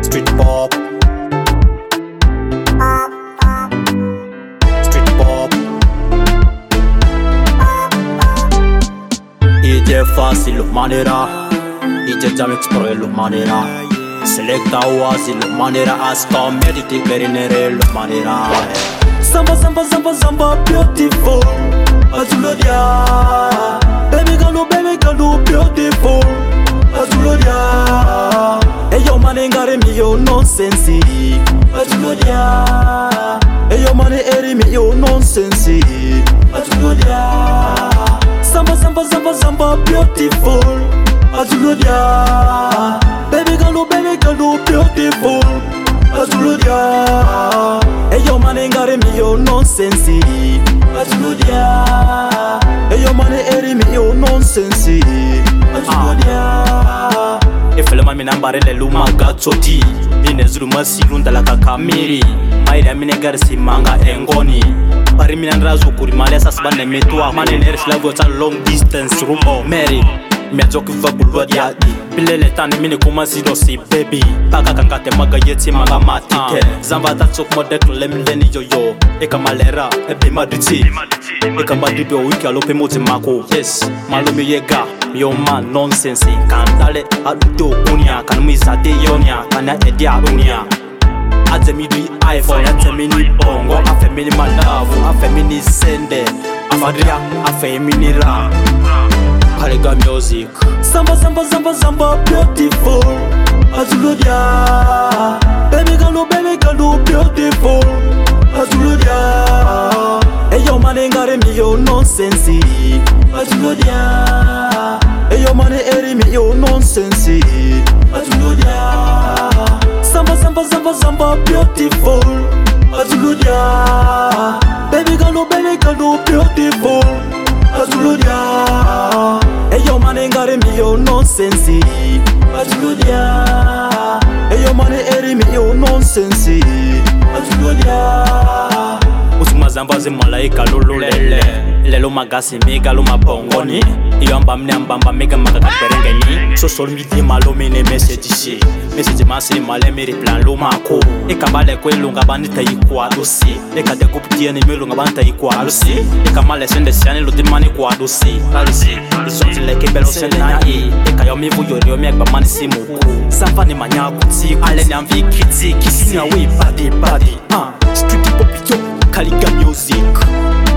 Street pop. Street pop. DJ Fácil manera, DJ Jamex Pro lo manera, Selecta Oasis lo manera, Aska Mediti Berinere lo manera. Samba samba samba samba beautiful, Azulodia. Baby girl beautiful, Azulodia. Hey yo man ngare mi yo nonsense, Azulodia. Hey yo man eri mi yo nonsense, Azulodia. Samba samba samba samba beautiful, Azulodia. Baby girl beautiful, Azulodia. Hey yo man ngare mi yo nonsense, Azulodia. Hey yo man eri mi yo nonsense, Azulodia. Ifele mami nambare le luma gatsoti, ine zuru masirunda la kakamiri. Maida mine garsi manga engoni. Pari mina ndrazu kuri male sasbane metwa. Mane neres la vota long distance rumbo Mary. Miajoki va bulwa diadi. Bilele tani mine kumasi dosi baby. Paka kangate maga yeti maga matike. Zamba tatsok modek lemleni yoyo. Eka malera ebe maditi. Eka madibi o wiki alope moti mako. Yes, malumi yega. Yo man nonsense. Kantale aduto unia. Kanumisa de yonia. Kana edi arunia. Azemidi iPhone, azemini bongo, afemini malavu, afemini sende, afadria, afemini ra. Pariga music. Samba samba samba samba beautiful, Azulodia. Baby girl beautiful, Azulodia. Hey yo man ngare mi yo nonsense, Azulodia. Hey yo man eri mi yo nonsense, Azulodia. Samba samba samba samba beautiful, Azulodia. Baby girl beautiful, Azulodia. Hey yo man ngare mi yo nonsense, Azulodia. Hey yo man eri mi yo nonsense, Azulodia. Usuma zamba ze malaika lololele. Lelo magasi mega lo mabongoni. Iyo mbamba mega makaka perengeni. Social media malo mene message shi. Message masi male meri plan lo mako. Ekabale kwelu ngabandita yikwa dosi. Ekade kuptia ni melo ngabandita yikwa dosi. Ekamale sende siane lo dimani kwa dosi. Alisi. Isonzi leke belo sende na i. Ekayo mivu yori omi ekba mani simu ku. Safa ni manya kuti. Ale ni amvi kiti. Kisi na we body. Street pop yo. Kaliga music.